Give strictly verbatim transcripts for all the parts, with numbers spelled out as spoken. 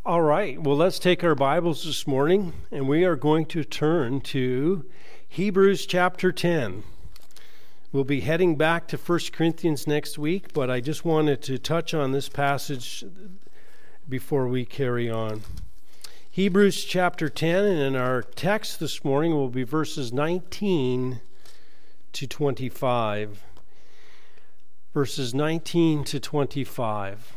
All right, well, let's take our Bibles this morning, and we are going to turn to Hebrews chapter ten. We'll be heading back to First Corinthians next week, but I just wanted to touch on this passage before we carry on. Hebrews chapter ten, and our text this morning will be verses nineteen to twenty-five. Verses nineteen to twenty-five.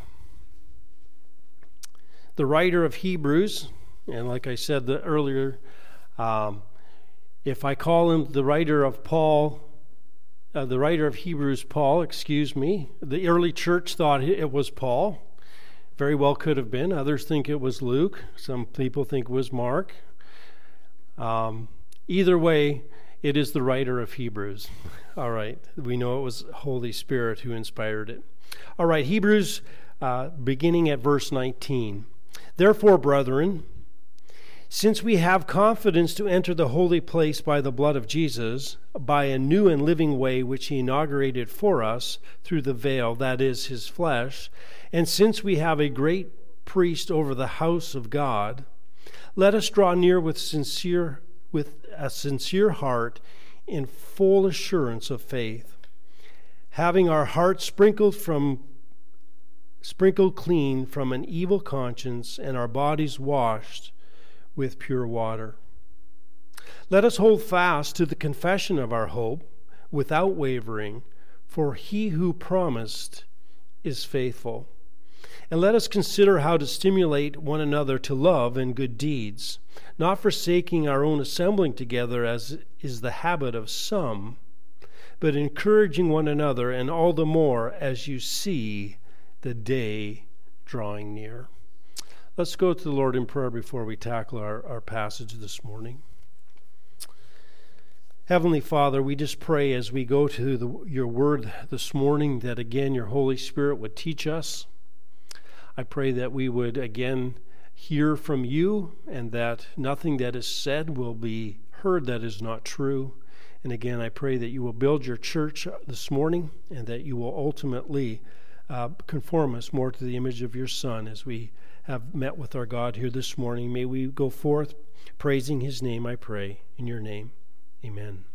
The writer of Hebrews, and like I said the, earlier, um, if I call him the writer of Paul, uh, the writer of Hebrews, Paul, excuse me, the early church thought it was Paul. Very well could have been. Others think it was Luke. Some people think it was Mark. Um, either way, it is the writer of Hebrews. All right, we know it was Holy Spirit who inspired it. All right, Hebrews, uh, beginning at verse nineteen. Therefore, brethren, since we have confidence to enter the holy place by the blood of Jesus, by a new and living way which he inaugurated for us through the veil, that is, his flesh, and since we have a great priest over the house of God, let us draw near with sincere, with a sincere heart in full assurance of faith, having our hearts sprinkled from sprinkled clean from an evil conscience, and our bodies washed with pure water. Let us hold fast to the confession of our hope without wavering, for he who promised is faithful. And let us consider how to stimulate one another to love and good deeds, not forsaking our own assembling together as is the habit of some, but encouraging one another, and all the more as you see the day drawing near. Let's go to the Lord in prayer before we tackle our, our passage this morning. Heavenly Father, we just pray as we go to the, your word this morning that again your Holy Spirit would teach us. I pray that we would again hear from you, and that nothing that is said will be heard that is not true. And again, I pray that you will build your church this morning, and that you will ultimately Uh, conform us more to the image of your Son as we have met with our God here this morning. May we go forth praising his name, I pray. In your name, amen.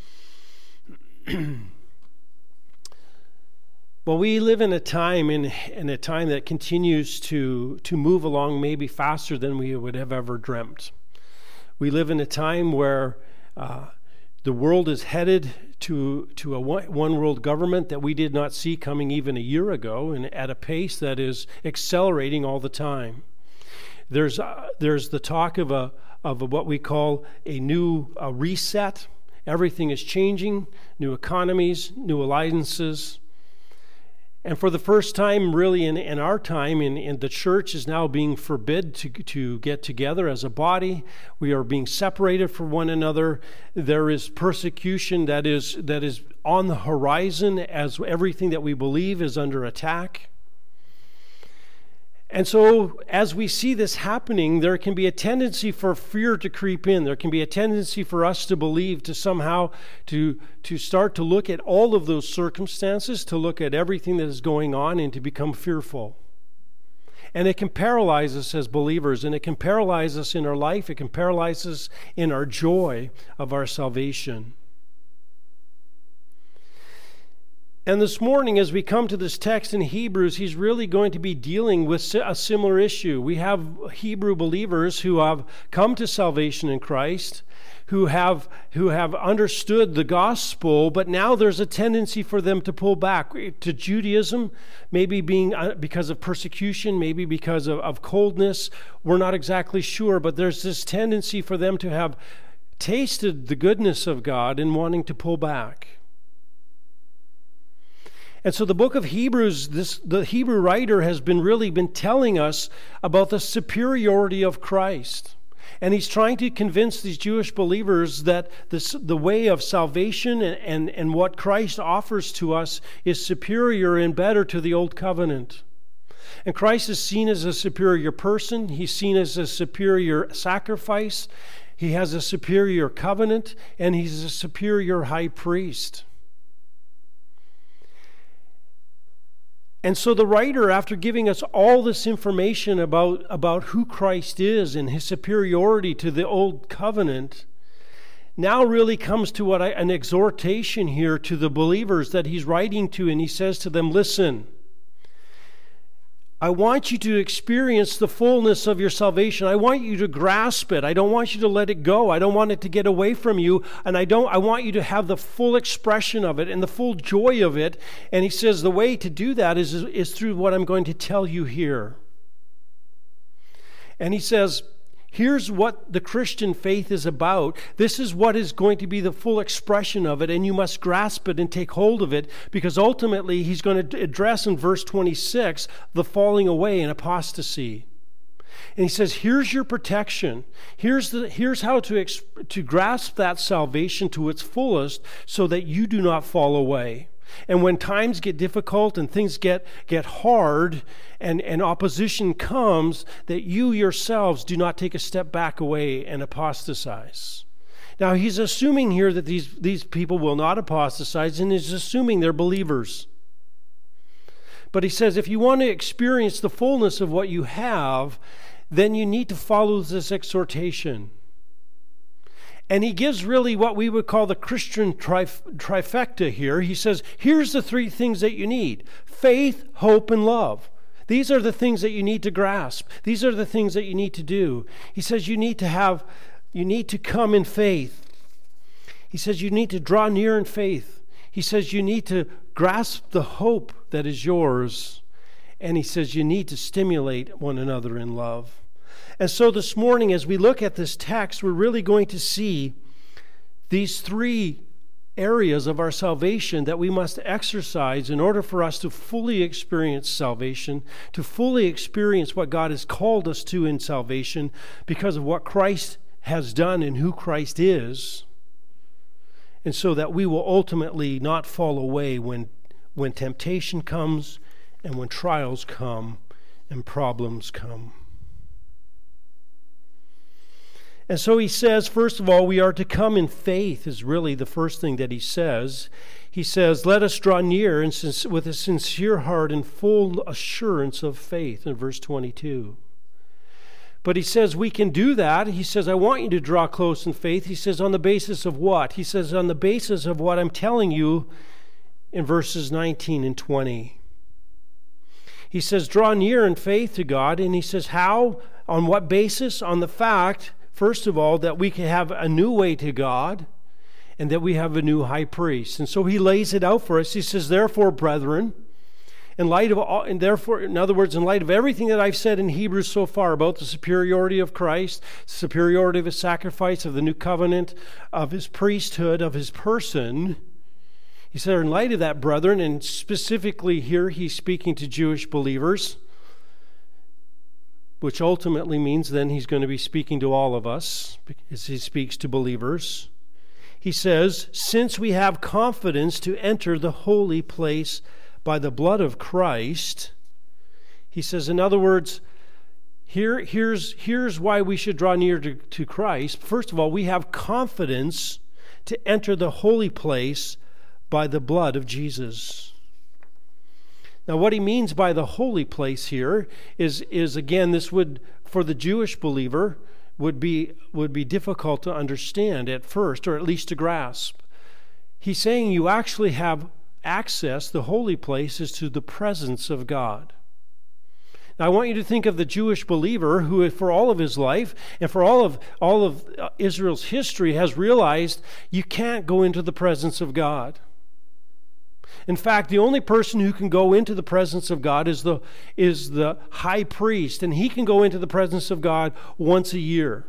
Well, we live in a time, in, in a time that continues to, to move along maybe faster than we would have ever dreamt. We live in a time where uh, the world is headed to to a one world government that we did not see coming even a year ago, and at a pace that is accelerating all the time. There's uh, there's the talk of a of a, what we call a new a reset. Everything is changing, new economies, new alliances. And for the first time, really, in, in our time, in, in the church is now being forbid to, to get together as a body. We are being separated from one another. There is persecution that is that is on the horizon as everything that we believe is under attack. And so as we see this happening, there can be a tendency for fear to creep in. There can be a tendency for us to believe, to somehow to, to start to look at all of those circumstances, to look at everything that is going on, and to become fearful. And it can paralyze us as believers, and it can paralyze us in our life. It can paralyze us in our joy of our salvation. And this morning, as we come to this text in Hebrews, he's really going to be dealing with a similar issue. We have Hebrew believers who have come to salvation in Christ, who have who have understood the gospel, but now there's a tendency for them to pull back to Judaism, maybe being because of persecution, maybe because of, of coldness. We're not exactly sure, but there's this tendency for them to have tasted the goodness of God and wanting to pull back. And so the book of Hebrews, this the Hebrew writer has been really been telling us about the superiority of Christ. And he's trying to convince these Jewish believers that this, the way of salvation and, and, and what Christ offers to us is superior and better to the old covenant. And Christ is seen as a superior person. He's seen as a superior sacrifice. He has a superior covenant, and he's a superior high priest. And so the writer, after giving us all this information about, about who Christ is and his superiority to the old covenant, now really comes to what I, an exhortation here to the believers that he's writing to, and he says to them, listen, I want you to experience the fullness of your salvation. I want you to grasp it. I don't want you to let it go. I don't want it to get away from you. And I don't I want you to have the full expression of it and the full joy of it. And he says the way to do that is, is through what I'm going to tell you here. And he says, here's what the Christian faith is about. This is what is going to be the full expression of it, and you must grasp it and take hold of it, because ultimately he's going to address in verse twenty-six the falling away and apostasy. And he says, here's your protection. Here's the here's how to exp- to grasp that salvation to its fullest so that you do not fall away. And when times get difficult and things get, get hard and, and opposition comes, that you yourselves do not take a step back away and apostatize. Now, he's assuming here that these, these people will not apostatize, and he's assuming they're believers. But he says if you want to experience the fullness of what you have, then you need to follow this exhortation. And he gives really what we would call the Christian trif- trifecta here. He says, here's the three things that you need: faith, hope, and love. These are the things that you need to grasp. These are the things that you need to do. He says you need to have, you need to come in faith. He says you need to draw near in faith. He says you need to grasp the hope that is yours. And he says you need to stimulate one another in love. And so this morning, as we look at this text, we're really going to see these three areas of our salvation that we must exercise in order for us to fully experience salvation, to fully experience what God has called us to in salvation because of what Christ has done and who Christ is, and so that we will ultimately not fall away when, when temptation comes and when trials come and problems come. And so he says, first of all, we are to come in faith is really the first thing that he says. He says, let us draw near and with a sincere heart and full assurance of faith in verse twenty-two. But he says we can do that. He says, I want you to draw close in faith. He says, on the basis of what? He says, on the basis of what I'm telling you in verses nineteen and twenty. He says, draw near in faith to God. And he says, how? On what basis? On the fact, first of all, that we can have a new way to God and that we have a new high priest. And so he lays it out for us. He says, therefore, brethren, in light of all, and therefore, in other words, in light of everything that I've said in Hebrews so far about the superiority of Christ, superiority of his sacrifice, of the new covenant, of his priesthood, of his person, he said, in light of that, brethren, and specifically here he's speaking to Jewish believers, which ultimately means then he's going to be speaking to all of us as he speaks to believers. He says, since we have confidence to enter the holy place by the blood of Christ, he says, in other words, here, here's, here's why we should draw near to, to Christ. First of all, we have confidence to enter the holy place by the blood of Jesus. Now, what he means by the holy place here is, is again, this would, for the Jewish believer, would be, would be difficult to understand at first, or at least to grasp. He's saying you actually have access, the holy place is to the presence of God. Now, I want you to think of the Jewish believer who, for all of his life and for all of, all of Israel's history, has realized you can't go into the presence of God. In fact, the only person who can go into the presence of God is the, is the high priest, and he can go into the presence of God once a year.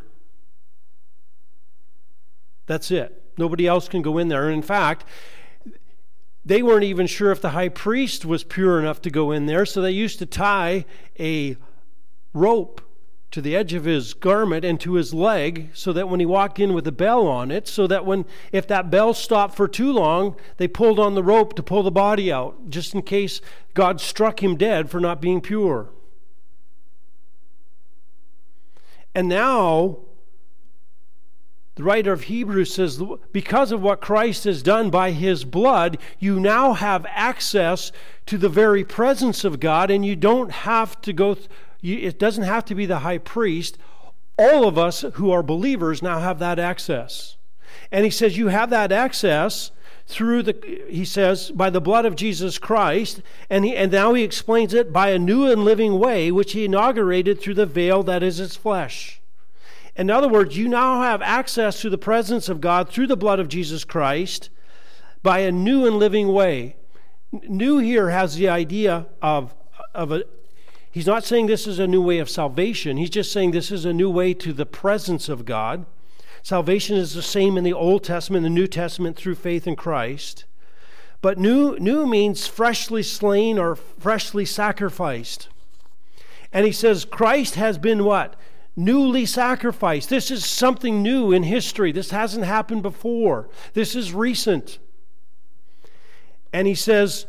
That's it. Nobody else can go in there. And in fact, they weren't even sure if the high priest was pure enough to go in there, so they used to tie a rope to the edge of his garment and to his leg, so that when he walked in with a bell on it, so that when if that bell stopped for too long, they pulled on the rope to pull the body out, just in case God struck him dead for not being pure. And now the writer of Hebrews says, because of what Christ has done by his blood, you now have access to the very presence of God, and you don't have to go, th- you, it doesn't have to be the high priest. All of us who are believers now have that access. And he says you have that access through the, he says, by the blood of Jesus Christ, and he, and now he explains it by a new and living way, which he inaugurated through the veil that is his flesh. In other words, you now have access to the presence of God through the blood of Jesus Christ by a new and living way. New here has the idea of, of a, he's not saying this is a new way of salvation. He's just saying this is a new way to the presence of God. Salvation is the same in the Old Testament and the New Testament through faith in Christ. But new, new means freshly slain or freshly sacrificed. And he says Christ has been what? Newly sacrificed. This is something new in history. This hasn't happened before. This is recent. And he says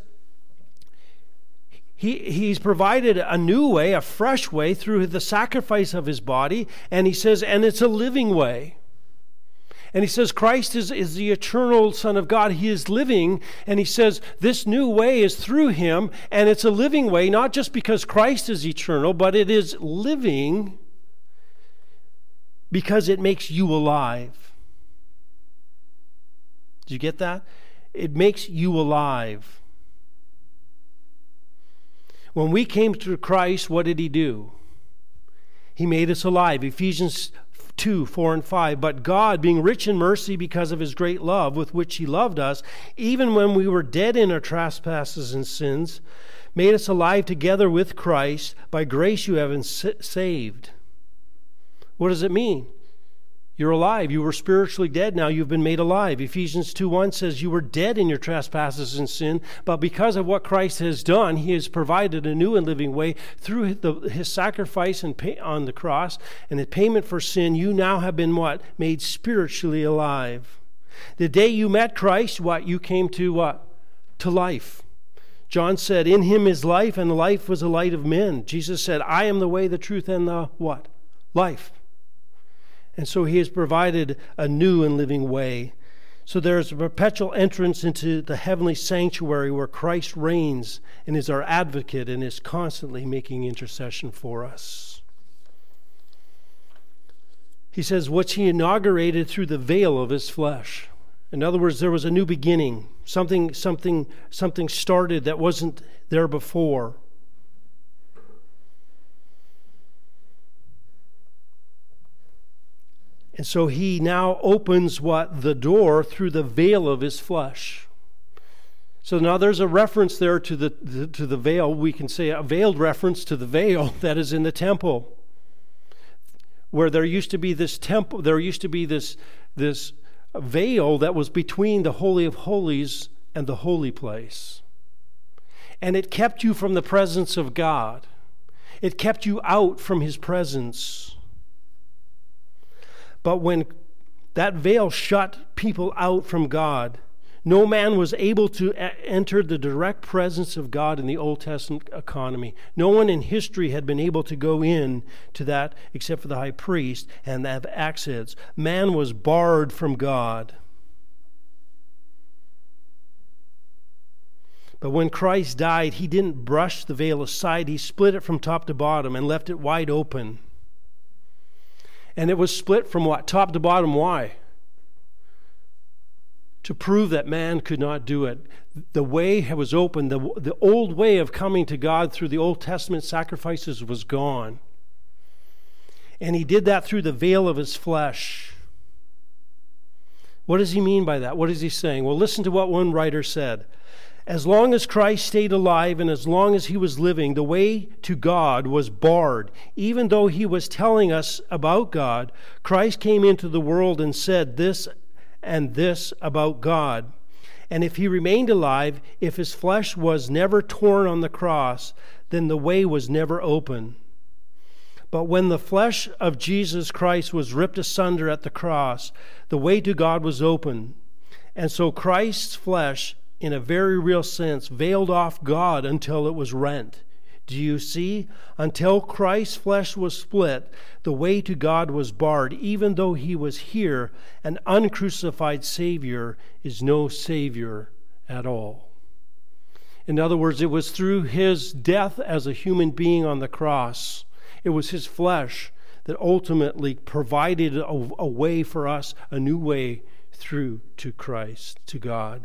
he, he's provided a new way, a fresh way through the sacrifice of his body. And he says, and it's a living way. And he says Christ is, is the eternal Son of God. He is living. And he says this new way is through him. And it's a living way, not just because Christ is eternal, but it is living because it makes you alive. Did you get that? It makes you alive. When we came to Christ, what did he do? He made us alive. Ephesians two, four, and five. But God, being rich in mercy because of his great love with which he loved us, even when we were dead in our trespasses and sins, made us alive together with Christ. By grace you have been saved. What does it mean? You're alive. You were spiritually dead. Now you've been made alive. Ephesians two one says you were dead in your trespasses and sin, but because of what Christ has done, he has provided a new and living way through the, his sacrifice and pay, on the cross and the payment for sin. You now have been what? Made spiritually alive. The day you met Christ, what? You came to what? To life. John said, in him is life, and life was the light of men. Jesus said, I am the way, the truth, and the what? Life. And so he has provided a new and living way. So there's a perpetual entrance into the heavenly sanctuary where Christ reigns and is our advocate and is constantly making intercession for us. He says, which he inaugurated through the veil of his flesh. In other words, there was a new beginning. Something, something, something started that wasn't there before. And so he now opens what? The door through the veil of his flesh. So now there's a reference there to the, the to the veil. We can say a veiled reference to the veil that is in the temple. Where there used to be this temple, there used to be this, this veil that was between the Holy of Holies and the holy place. And it kept you from the presence of God. It kept you out from his presence. But when that veil shut people out from God, no man was able to a- enter the direct presence of God in the Old Testament economy. No one in history had been able to go in to that except for the high priest and have access. Man was barred from God. But when Christ died, he didn't brush the veil aside. He split it from top to bottom and left it wide open. And it was split from what? Top to bottom. Why? To prove that man could not do it. The way was open. The, the old way of coming to God through the Old Testament sacrifices was gone. And he did that through the veil of his flesh. What does he mean by that? What is he saying? Well, listen to what one writer said. As long as Christ stayed alive and as long as he was living, the way to God was barred. Even though he was telling us about God, Christ came into the world and said this and this about God. And if he remained alive, if his flesh was never torn on the cross, then the way was never open. But when the flesh of Jesus Christ was ripped asunder at the cross, the way to God was open. And so Christ's flesh, in a very real sense, veiled off God until it was rent. Do you see? Until Christ's flesh was split, the way to God was barred. Even though he was here, an uncrucified Savior is no Savior at all. In other words, it was through his death as a human being on the cross, it was his flesh that ultimately provided a, a way for us, a new way through to Christ, to God.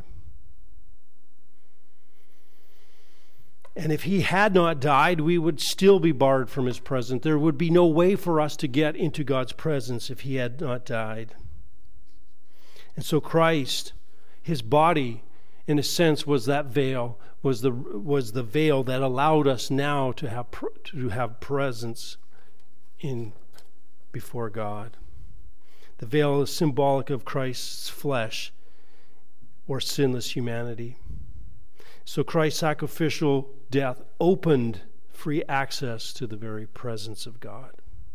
And if he had not died, we would still be barred from his presence. There would be no way for us to get into God's presence if he had not died. And so Christ, his body, in a sense, was that veil, was the was the veil that allowed us now to have to have presence in before God. The veil is symbolic of Christ's flesh or sinless humanity. So Christ's sacrificial death opened free access to the very presence of God.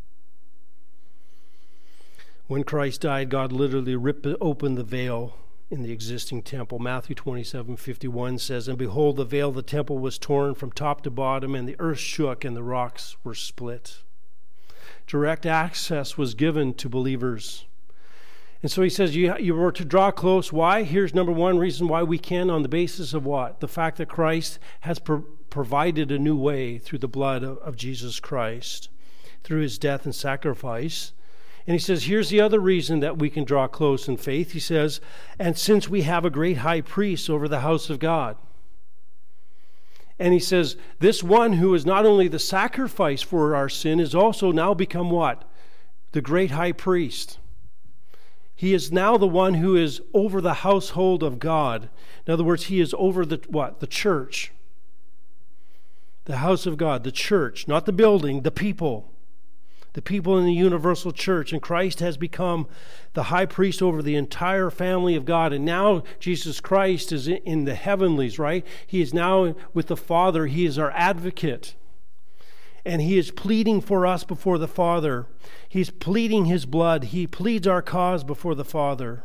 When Christ died, God literally ripped open the veil in the existing temple. Matthew twenty-seven fifty-one says, "And behold, the veil of the temple was torn from top to bottom, and the earth shook, and the rocks were split." Direct access was given to believers. And so he says you, you were to draw close. Why? Here's number one reason why we can, on the basis of what? The fact that Christ has pro- provided a new way through the blood of, of Jesus Christ, through his death and sacrifice. And he says, here's the other reason that we can draw close in faith. He says, and since we have a great high priest over the house of God. And he says, this one who is not only the sacrifice for our sin is also now become what? The great high priest. He is now the one who is over the household of God. In other words, he is over the what? The church. The house of God, the church, not the building, the people. The people in the universal church. And Christ has become the high priest over the entire family of God. And now Jesus Christ is in the heavenlies, right? He is now with the Father. He is our advocate. And he is pleading for us before the Father. He's pleading his blood. He pleads our cause before the Father.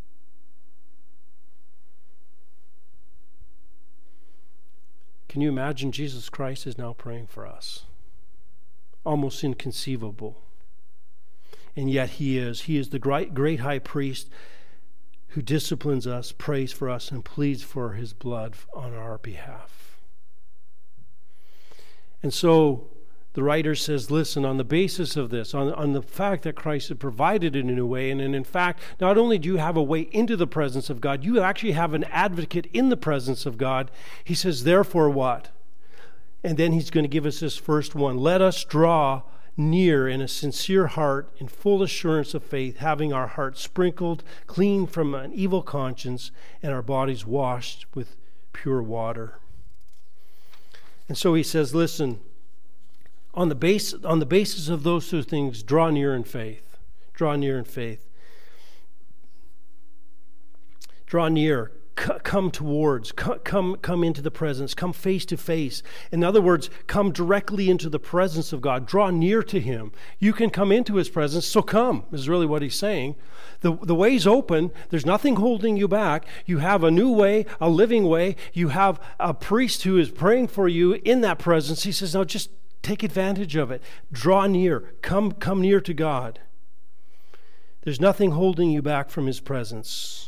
Can you imagine Jesus Christ is now praying for us? Almost inconceivable. And yet he is. He is the great, great high priest who disciplines us, prays for us, and pleads for his blood on our behalf. And so the writer says, listen, on the basis of this, on, on the fact that Christ had provided it in a new way, and, and in fact, not only do you have a way into the presence of God, you actually have an advocate in the presence of God. He says, therefore what? And then he's going to give us this first one. Let us draw near in a sincere heart, in full assurance of faith, having our hearts sprinkled clean from an evil conscience and our bodies washed with pure water. And so he says, listen, On the base, on the basis of those two things, draw near in faith. Draw near in faith. Draw near. C- come towards. C- come, come into the presence. Come face to face. In other words, come directly into the presence of God. Draw near to him. You can come into his presence, so come, is really what he's saying. The, the way's open. There's nothing holding you back. You have a new way, a living way. You have a priest who is praying for you in that presence. He says, now just take advantage of it. Draw near. Come, come near to God. There's nothing holding you back from his presence.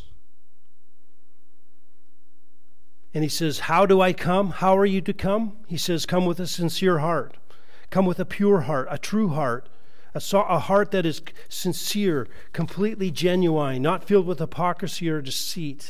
And he says, how do I come? How are you to come? He says, come with a sincere heart. Come with a pure heart, a true heart, a, so- a heart that is sincere, completely genuine, not filled with hypocrisy or deceit.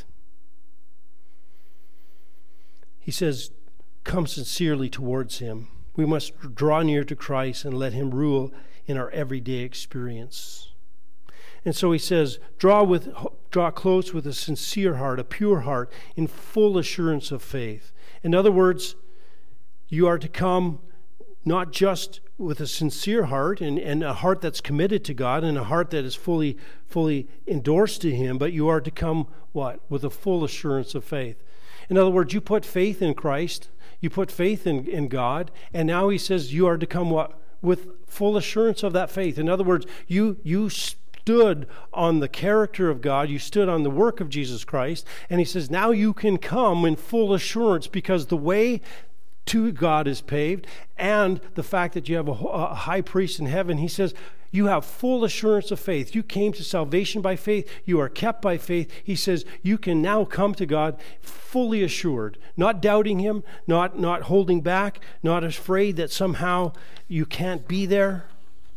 He says, come sincerely towards him. We must draw near to Christ and let him rule in our everyday experience. And so he says, draw with, draw close with a sincere heart, a pure heart, in full assurance of faith. In other words, you are to come not just with a sincere heart and, and a heart that's committed to God and a heart that is fully, fully endorsed to him, but you are to come, what? With a full assurance of faith. In other words, you put faith in Christ, you put faith in, in God, and now he says you are to come what? With full assurance of that faith. In other words, you you stood on the character of God, you stood on the work of Jesus Christ, and he says now you can come in full assurance because the way to God is paved, and the fact that you have a, a high priest in heaven. He says, you have full assurance of faith. You came to salvation by faith. You are kept by faith. He says you can now come to God fully assured, not doubting him, not, not holding back, not afraid that somehow you can't be there.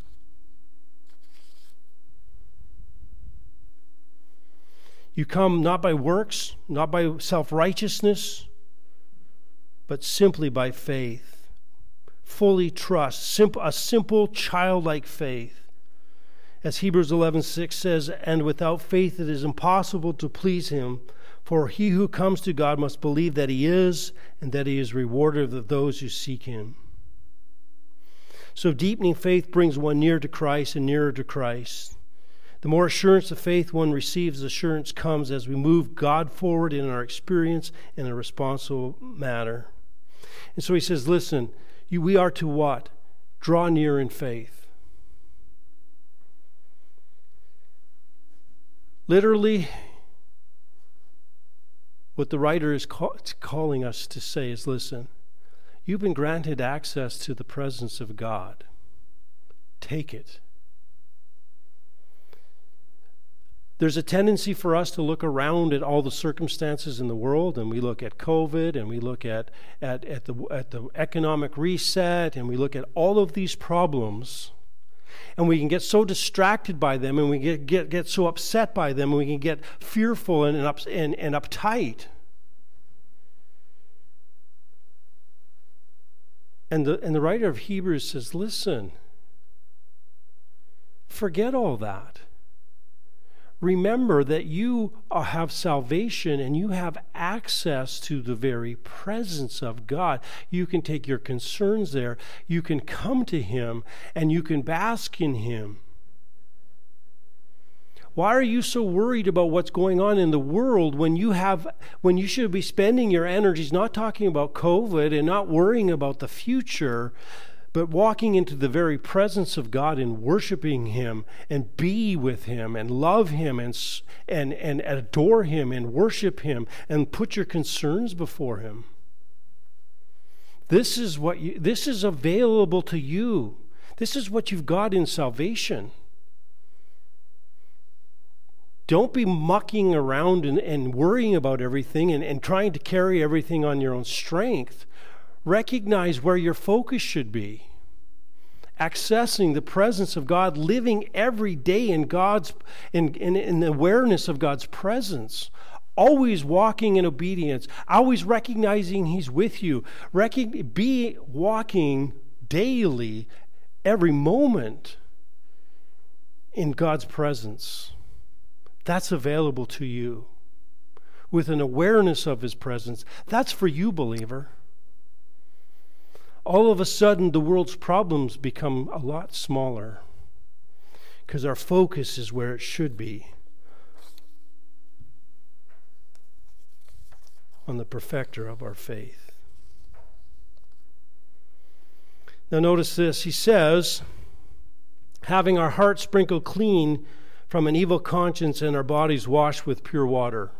You come not by works, not by self-righteousness, but simply by faith. Fully trust, simple, a simple childlike faith. As Hebrews eleven six says, and without faith it is impossible to please him, for he who comes to God must believe that he is, and that he is rewarder of those who seek him. So deepening faith brings one near to Christ and nearer to Christ. The more assurance of faith one receives, assurance comes as we move God forward in our experience in a responsible manner. And so he says, listen, you, we are to what? Draw near in faith. Literally, what the writer is call, calling us to say is, listen, you've been granted access to the presence of God. Take it. There's a tendency for us to look around at all the circumstances in the world, and we look at COVID, and we look at, at, at, the, at the economic reset, and we look at all of these problems, and we can get so distracted by them, and we get, get, get so upset by them, and we can get fearful and, and, up, and, and uptight. And the, and the writer of Hebrews says, listen, forget all that. Remember that you have salvation and you have access to the very presence of God. You can take your concerns there. You can come to him and you can bask in him. Why are you so worried about what's going on in the world when you have, when you should be spending your energies not talking about COVID and not worrying about the future, but walking into the very presence of God and worshiping him and be with him and love him and, and, and adore him and worship him and put your concerns before him? This is what you, this is available to you. This is what you've got in salvation. Don't be mucking around and, and worrying about everything and, and trying to carry everything on your own strength. Recognize where your focus should be. Accessing the presence of God, living every day in God's in, in, in the awareness of God's presence. Always walking in obedience. Always recognizing he's with you. Recog- be walking daily, every moment in God's presence. That's available to you. With an awareness of his presence. That's for you, believer. All of a sudden, the world's problems become a lot smaller because our focus is where it should be, on the perfecter of our faith. Now notice this. He says, having our hearts sprinkled clean from an evil conscience and our bodies washed with pure water.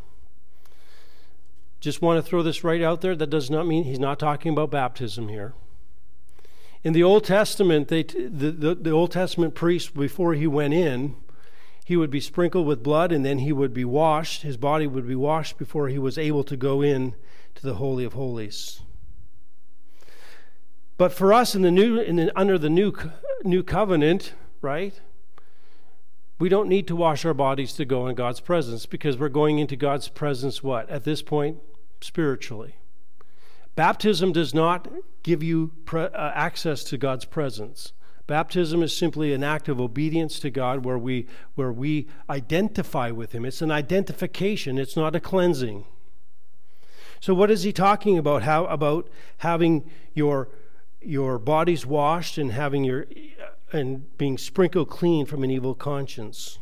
Just want to throw this right out there. That does not mean he's not talking about baptism here. In the Old Testament, they, the, the, the Old Testament priest, before he went in, he would be sprinkled with blood and then he would be washed. His body would be washed before he was able to go in to the Holy of Holies. But for us in the new, in the, under the new, new covenant, right, we don't need to wash our bodies to go in God's presence because we're going into God's presence, what? At this point, spiritually. Baptism does not give you pre- uh, access to God's presence. Baptism is simply an act of obedience to God where we where we identify with him. It's an identification. It's not a cleansing. So what is he talking about? How about having your your bodies washed and having your and being sprinkled clean from an evil conscience?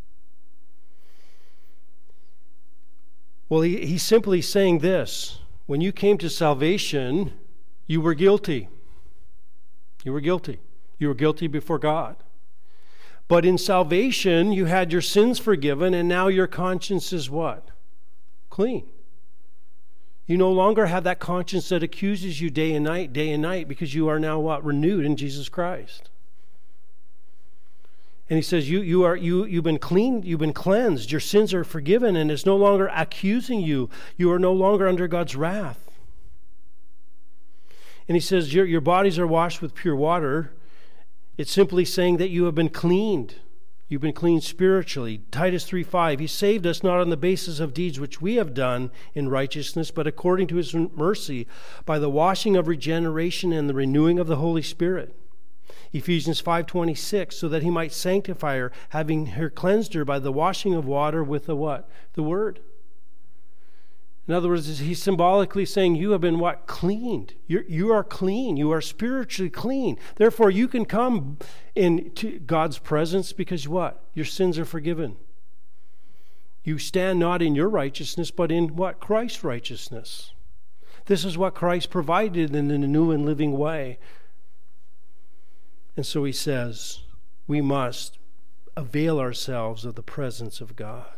Well, he, he's simply saying this. When you came to salvation, you were guilty. You were guilty. You were guilty before God. But in salvation, you had your sins forgiven, and now your conscience is what? Clean. You no longer have that conscience that accuses you day and night, day and night, because you are now what? Renewed in Jesus Christ. And he says, you, you are, you, you've been cleaned, you've been cleansed, your sins are forgiven, and it's no longer accusing you. You are no longer under God's wrath. And he says, your, your bodies are washed with pure water. It's simply saying that you have been cleaned. You've been cleaned spiritually. Titus three five, he saved us not on the basis of deeds which we have done in righteousness, but according to his mercy, by the washing of regeneration and the renewing of the Holy Spirit. Ephesians five twenty-six, so that he might sanctify her, having her cleansed her by the washing of water with the what? The word. In other words, he's symbolically saying you have been what? Cleaned. You're, you are clean. You are spiritually clean. Therefore, you can come into God's presence because what? Your sins are forgiven. You stand not in your righteousness, but in what? Christ's righteousness. This is what Christ provided in the new and living way. And so he says, we must avail ourselves of the presence of God.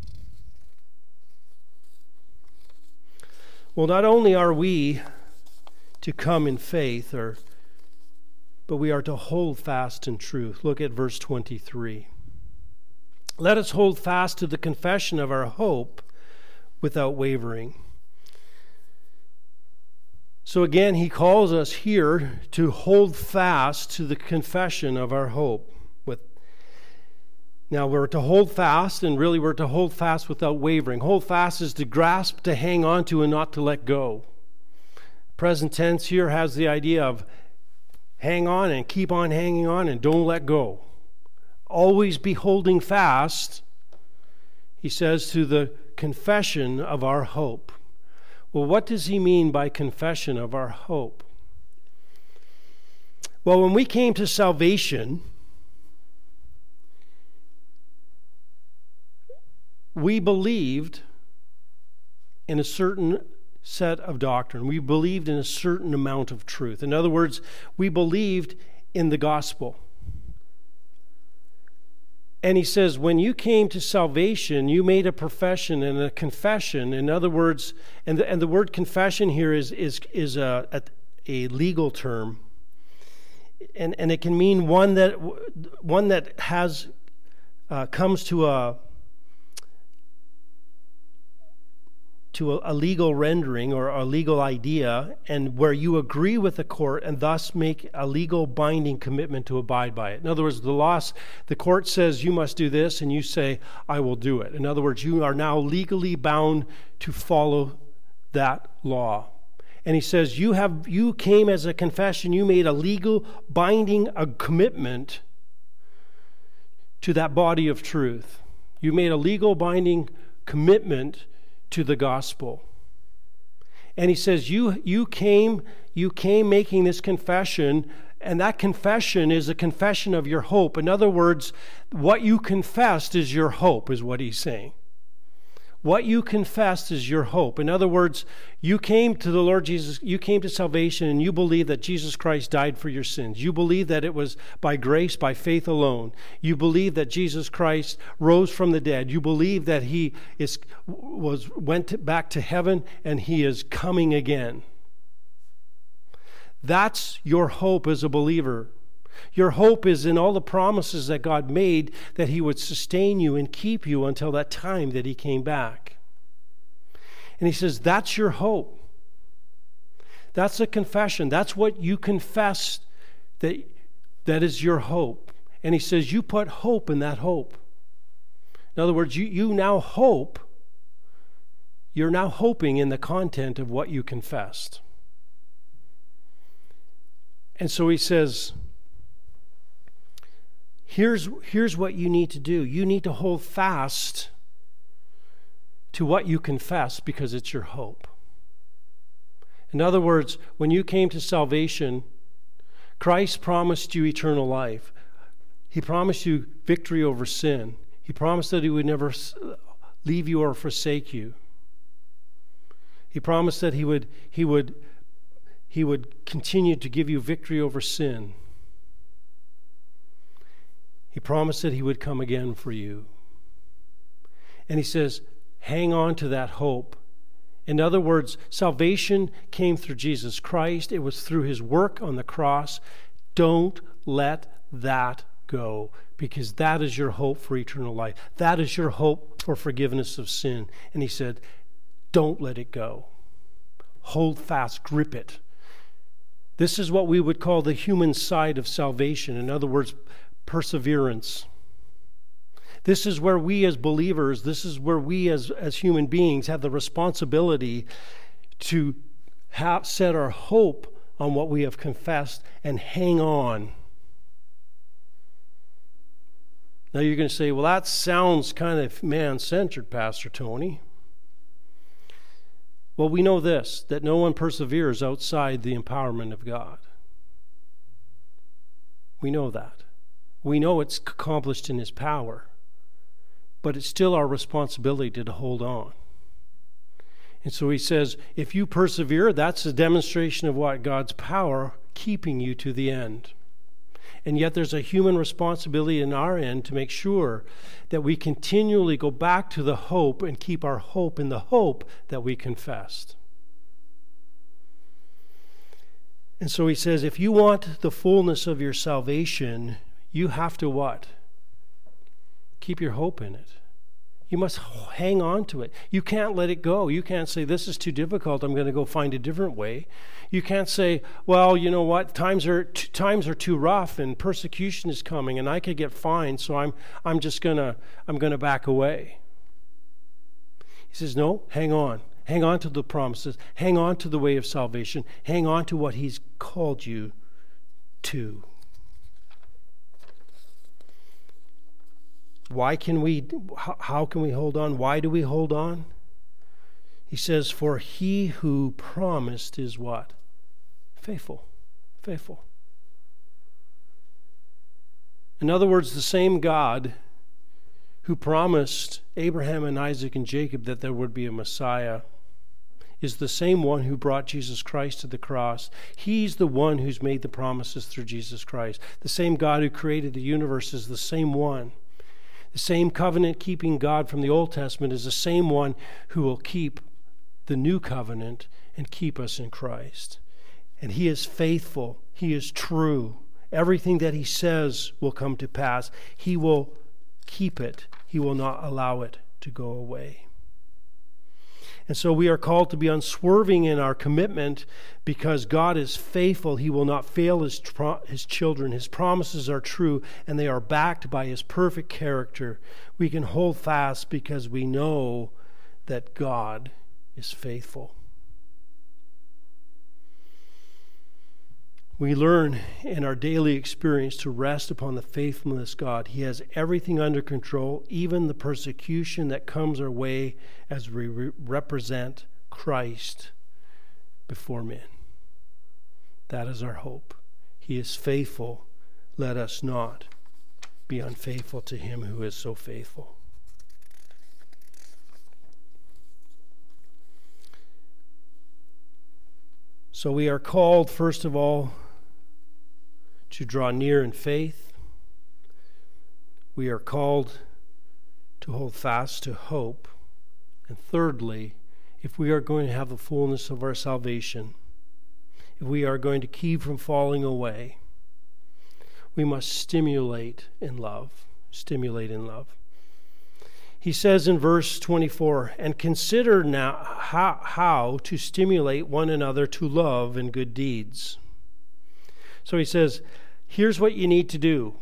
Well, not only are we to come in faith, or, but we are to hold fast in truth. Look at verse twenty-three. Let us hold fast to the confession of our hope without wavering. So again, he calls us here to hold fast to the confession of our hope. With Now, we're to hold fast, and really we're to hold fast without wavering. Hold fast is to grasp, to hang on to, and not to let go. Present tense here has the idea of hang on and keep on hanging on and don't let go. Always be holding fast, he says, to the confession of our hope. Well, what does he mean by confession of our hope? Well, when we came to salvation, we believed in a certain set of doctrine. We believed in a certain amount of truth. In other words, we believed in the gospel. And he says, when you came to salvation, you made a profession and a confession. In other words, and the, and the word confession here is is is a, a, a legal term, and and it can mean one that one that has uh, comes to a to a, a legal rendering or a legal idea, and where you agree with the court and thus make a legal binding commitment to abide by it. In other words, the law, the court says you must do this, and you say, I will do it. In other words, you are now legally bound to follow that law. And he says, you have you came as a confession, you made a legal binding a commitment to that body of truth. You made a legal binding commitment to the gospel. And he says, you you came you came making this confession, and that confession is a confession of your hope. In other words, what you confessed is your hope, is what he's saying. What you confessed is your hope. In other words, you came to the Lord Jesus, you came to salvation, and you believe that Jesus Christ died for your sins. You believe that it was by grace, by faith alone. You believe that Jesus Christ rose from the dead. You believe that he is was went to, back to heaven, and he is coming again. That's your hope as a believer. Your hope is in all the promises that God made, that he would sustain you and keep you until that time that he came back. And he says, that's your hope. That's a confession. That's what you confess, that, that is your hope. And he says, you put hope in that hope. In other words, you, you now hope, you're now hoping in the content of what you confessed. And so he says, Here's, here's what you need to do. You need to hold fast to what you confess because it's your hope. In other words, when you came to salvation, Christ promised you eternal life. He promised you victory over sin. He promised that he would never leave you or forsake you. He promised that he would, he would, he would continue to give you victory over sin. He promised that he would come again for you. And he says, hang on to that hope In other words, salvation came through Jesus Christ. It was through his work on the cross. Don't let that go, because that is your hope for eternal life. That is your hope for forgiveness of sin. And he said, don't let it go. Hold fast, grip it. This is what we would call the human side of salvation. In other words, perseverance. This is where we as believers, this is where we as, as human beings have the responsibility to have, set our hope on what we have confessed and hang on. Now you're going to say, well, that sounds kind of man-centered, Pastor Tony. Well, we know this, that no one perseveres outside the empowerment of God. We know that. We know it's accomplished in his power. But it's still our responsibility to hold on. And so he says, if you persevere, that's a demonstration of what? God's power keeping you to the end. And yet there's a human responsibility in our end to make sure that we continually go back to the hope and keep our hope in the hope that we confessed. And so he says, if you want the fullness of your salvation, you have to what? Keep your hope in it. You must hang on to it. You can't let it go. You can't say, this is too difficult, I'm going to go find a different way. You can't say, well, you know what, times are t- times are too rough and persecution is coming and I could get fined, so I'm I'm just going to I'm going to back away. He says, no, hang on. Hang on to the promises. Hang on to the way of salvation. Hang on to what he's called you to. Why can we, how can we hold on? Why do we hold on? He says, for he who promised is what? Faithful. Faithful. In other words, the same God who promised Abraham and Isaac and Jacob that there would be a Messiah is the same one who brought Jesus Christ to the cross. He's the one who's made the promises through Jesus Christ. The same God who created the universe is the same one. The same covenant-keeping God from the Old Testament is the same one who will keep the new covenant and keep us in Christ. And he is faithful. He is true. Everything that he says will come to pass. He will keep it. He will not allow it to go away. And so we are called to be unswerving in our commitment because God is faithful. He will not fail his, his children. His promises are true, and they are backed by his perfect character. We can hold fast because we know that God is faithful. We learn in our daily experience to rest upon the faithfulness of God. He has everything under control, even the persecution that comes our way as we re- represent Christ before men. That is our hope. He is faithful. Let us not be unfaithful to him who is so faithful. So we are called, first of all, to draw near in faith. We are called to hold fast to hope. And thirdly, if we are going to have the fullness of our salvation, if we are going to keep from falling away, we must stimulate in love. Stimulate in love. He says in verse twenty-four, and consider now how, how to stimulate one another to love and good deeds. So he says, here's what you need to do.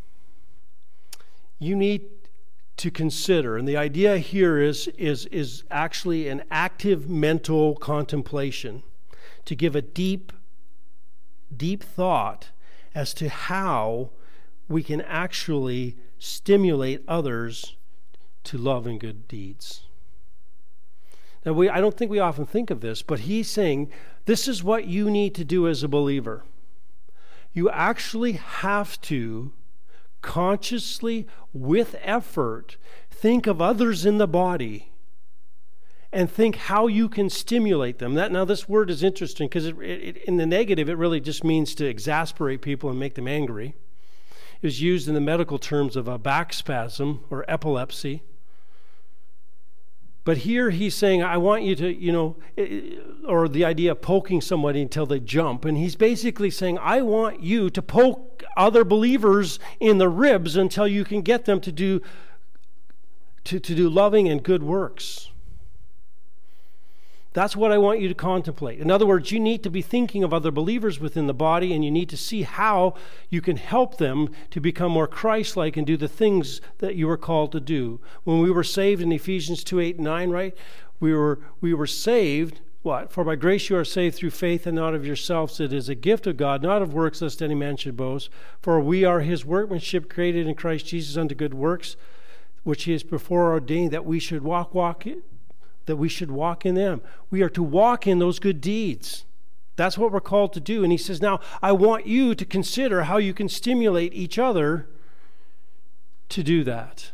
You need to consider, and the idea here is, is, is actually an active mental contemplation, to give a deep, deep thought as to how we can actually stimulate others to love and good deeds. Now, we, I don't think we often think of this, but he's saying this is what you need to do as a believer. You actually have to consciously, with effort, think of others in the body and think how you can stimulate them. That, now, this word is interesting because it, it, in the negative, it really just means to exasperate people and make them angry. It was used in the medical terms of a back spasm or epilepsy. But here he's saying, I want you to, you know, or the idea of poking somebody until they jump. And he's basically saying, I want you to poke other believers in the ribs until you can get them to do, to, to do loving and good works. That's what I want you to contemplate. In other words, you need to be thinking of other believers within the body, and you need to see how you can help them to become more Christ-like and do the things that you were called to do. When we were saved in Ephesians two, eight, and nine, right? We were we were saved, what? For by grace you are saved through faith, and not of yourselves. It is a gift of God, not of works, lest any man should boast. For we are his workmanship, created in Christ Jesus unto good works, which he has before ordained that we should walk, walk it. that we should walk in them. We are to walk in those good deeds. That's what we're called to do. And he says, now, I want you to consider how you can stimulate each other to do that.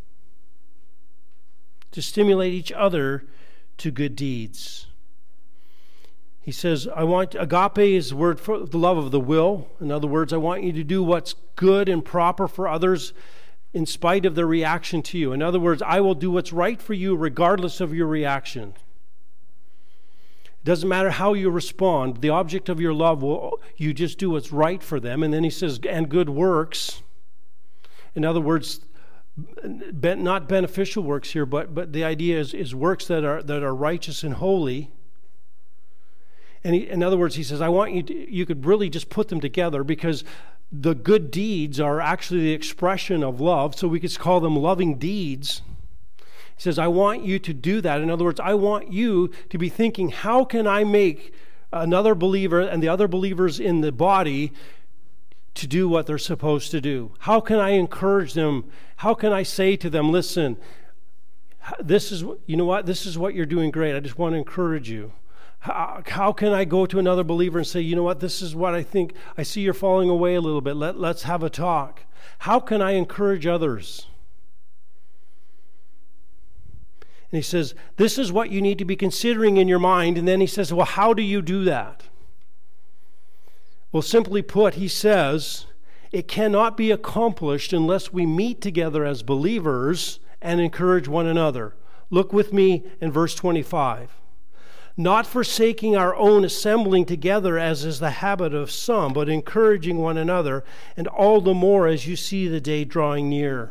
To stimulate each other to good deeds. He says, I want, agape is the word for the love of the will. In other words, I want you to do what's good and proper for others in spite of their reaction to you. In other words, I will do what's right for you regardless of your reaction. It doesn't matter how you respond. The object of your love, will you just do what's right for them. And then he says, and good works. In other words, not beneficial works here, but, but the idea is, is works that are, that are righteous and holy. And he, in other words, he says, I want you to, you could really just put them together, because the good deeds are actually the expression of love, so we could call them loving deeds. He says, I want you to do that. In other words, I want you to be thinking, how can I make another believer and the other believers in the body to do what they're supposed to do? How can I encourage them? How can I say to them, listen, this is, you know what, this is what you're doing great. I just want to encourage you. How, how can I go to another believer and say, you know what, this is what I think, I see you're falling away a little bit. Let, let's have a talk. How can I encourage others? And he says, this is what you need to be considering in your mind. And then he says, well, how do you do that? Well, simply put, he says, it cannot be accomplished unless we meet together as believers and encourage one another. Look with me in verse twenty-five. Not forsaking our own assembling together, as is the habit of some, but encouraging one another, and all the more as you see the day drawing near.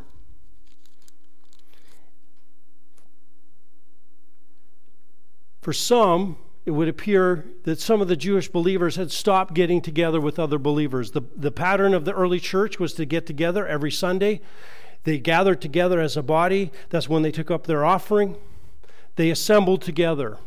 For some, it would appear that some of the Jewish believers had stopped getting together with other believers. The, the pattern of the early church was to get together every Sunday. They gathered together as a body. That's when they took up their offering. They assembled together.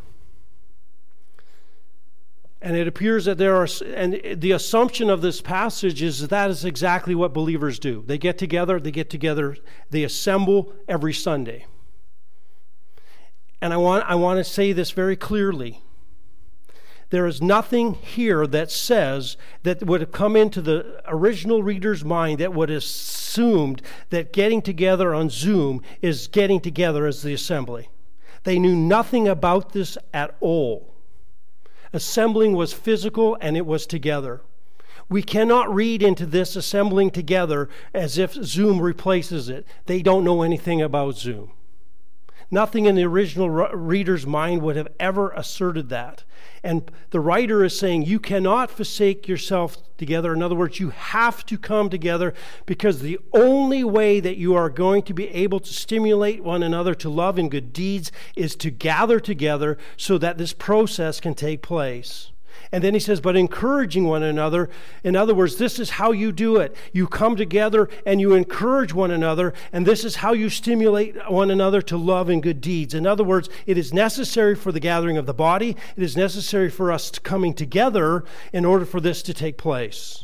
And it appears that there are, and the assumption of this passage is that, that is exactly what believers do. They get together, they get together, they assemble every Sunday. And I want, I want to say this very clearly. There is nothing here that says, that would have come into the original reader's mind that would have assumed that getting together on Zoom is getting together as the assembly. They knew nothing about this at all. Assembling was physical, and it was together. We cannot read into this assembling together as if Zoom replaces it. They don't know anything about Zoom. Nothing in the original reader's mind would have ever asserted that. And the writer is saying you cannot forsake yourself together. In other words, you have to come together, because the only way that you are going to be able to stimulate one another to love and good deeds is to gather together so that this process can take place. And then he says, but encouraging one another. In other words, this is how you do it. You come together and you encourage one another, and this is how you stimulate one another to love and good deeds. In other words, it is necessary for the gathering of the body. It is necessary for us coming together in order for this to take place.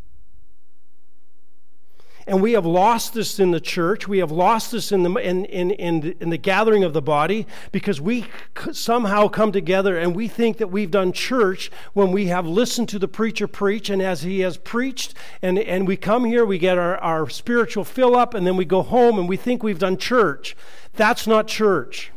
And we have lost this in the church. We have lost this in the in in in, in the gathering of the body, because we somehow come together and we think that we've done church when we have listened to the preacher preach, and as he has preached, and, and we come here, we get our, our spiritual fill up, and then we go home and we think we've done church. That's not church.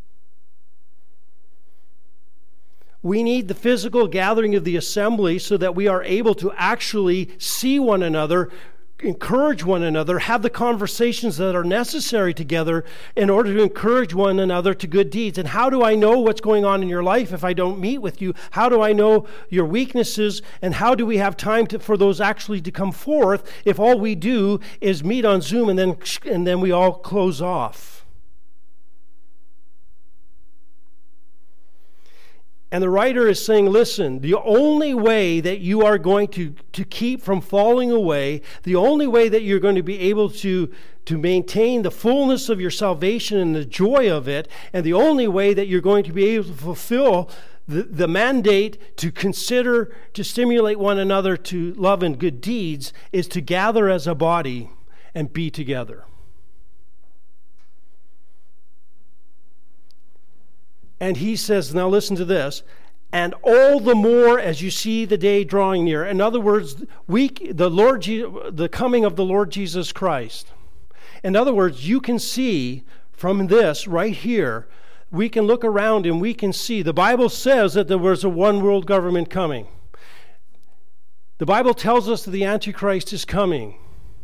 We need the physical gathering of the assembly so that we are able to actually see one another, encourage one another, have the conversations that are necessary together in order to encourage one another to good deeds. And how do I know what's going on in your life if I don't meet with you? How do I know your weaknesses? And how do we have time to, for those actually to come forth if all we do is meet on Zoom and then and then we all close off? And the writer is saying, listen, the only way that you are going to, to keep from falling away, the only way that you're going to be able to, to maintain the fullness of your salvation and the joy of it, and the only way that you're going to be able to fulfill the, the mandate to consider, to stimulate one another to love and good deeds, is to gather as a body and be together. And he says, now listen to this, and all the more as you see the day drawing near. In other words, we, the Lord, the coming of the Lord Jesus Christ. In other words, you can see from this right here, we can look around and we can see. The Bible says that there was a one world government coming. The Bible tells us that the Antichrist is coming.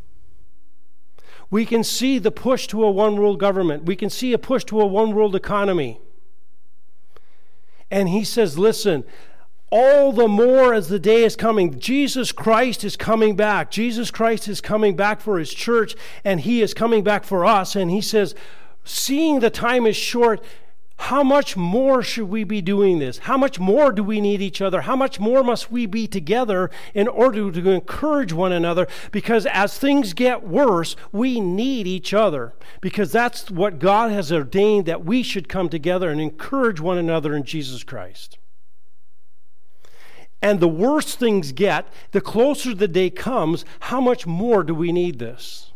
We can see the push to a one world government. We can see a push to a one world economy. And he says, listen, all the more as the day is coming, Jesus Christ is coming back. Jesus Christ is coming back for his church, and he is coming back for us. And he says, seeing the time is short, how much more should we be doing this? How much more do we need each other? How much more must we be together in order to encourage one another? Because as things get worse, we need each other. Because that's what God has ordained, that we should come together and encourage one another in Jesus Christ. And the worse things get, the closer the day comes, how much more do we need this?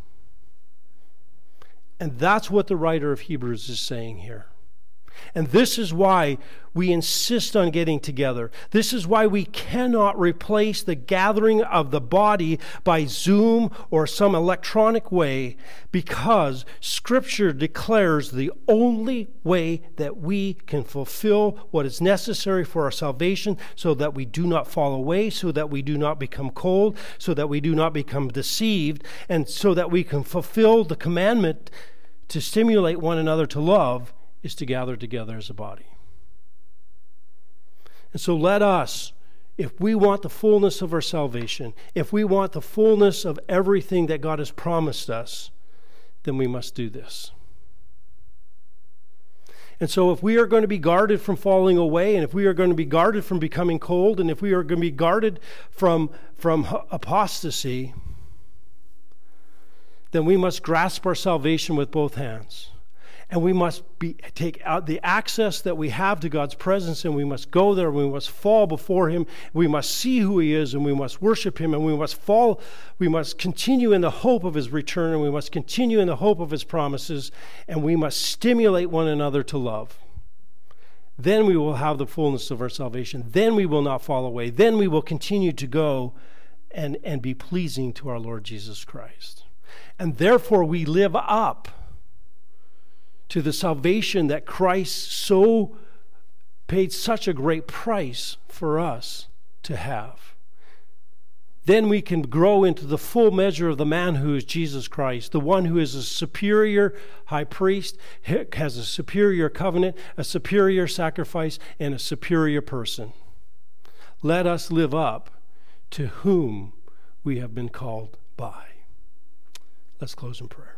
And that's what the writer of Hebrews is saying here. And this is why we insist on getting together. This is why we cannot replace the gathering of the body by Zoom or some electronic way, because Scripture declares the only way that we can fulfill what is necessary for our salvation, so that we do not fall away, so that we do not become cold, so that we do not become deceived, and so that we can fulfill the commandment to stimulate one another to love, is to gather together as a body. And so let us, if we want the fullness of our salvation, if we want the fullness of everything that God has promised us, then we must do this. And so if we are going to be guarded from falling away, and if we are going to be guarded from becoming cold, and if we are going to be guarded from, from apostasy, then we must grasp our salvation with both hands. And we must be, take out the access that we have to God's presence, and we must go there, and we must fall before him. We must see who he is, and we must worship him, and we must fall. We must continue in the hope of his return, and we must continue in the hope of his promises, and we must stimulate one another to love. Then we will have the fullness of our salvation. Then we will not fall away. Then we will continue to go and, and be pleasing to our Lord Jesus Christ. And therefore we live up to the salvation that Christ so paid such a great price for us to have. Then we can grow into the full measure of the man who is Jesus Christ, the one who is a superior high priest, has a superior covenant, a superior sacrifice, and a superior person. Let us live up to whom we have been called by. Let's close in prayer.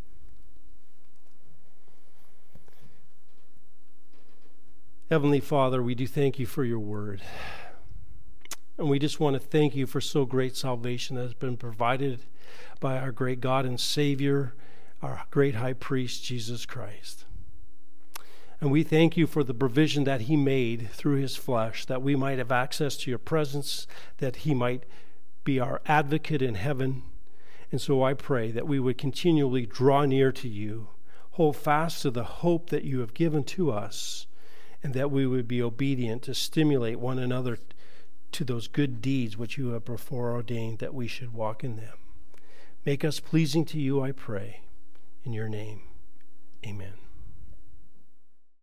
Heavenly Father, we do thank you for your word. And we just want to thank you for so great salvation that has been provided by our great God and Savior, our great high priest, Jesus Christ. And we thank you for the provision that he made through his flesh, that we might have access to your presence, that he might be our advocate in heaven. And so I pray that we would continually draw near to you, hold fast to the hope that you have given to us, and that we would be obedient to stimulate one another to those good deeds which you have before ordained that we should walk in them. Make us pleasing to you, I pray. In your name, amen.